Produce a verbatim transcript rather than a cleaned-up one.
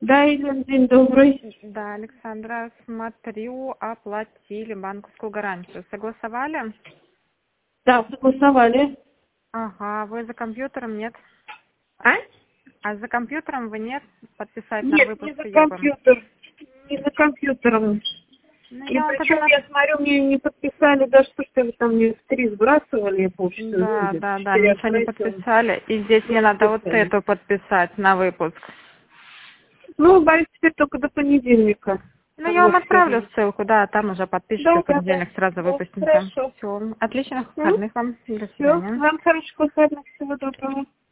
Да, Елена, день добрый. Да, Александра, смотрю, оплатили банковскую гарантию. Согласовали? Да, согласовали. Ага, вы за компьютером нет? А? А за компьютером вы нет? Подписать на Нет, не выпуск за ЕБМ? компьютер. Не за компьютером. Ну, И я вам тогда... причем, на- я смотрю, мне не подписали даже то, что вы там мне в три сбрасывали, я почту, ну, Да, где-то да, да, четыре ничего не отправила. подписали. И здесь Не мне надо вот подписали. эту подписать на выпуск. Ну, боюсь, теперь только до понедельника. Ну, я вам Вот, отправлю сегодня. ссылку, да, там уже подпишите, Да, в да, да. понедельник сразу Да, выпустимся. хорошо. Все, отличных М? выходных вам. До Все, свидания. вам хороших выходных, всего доброго.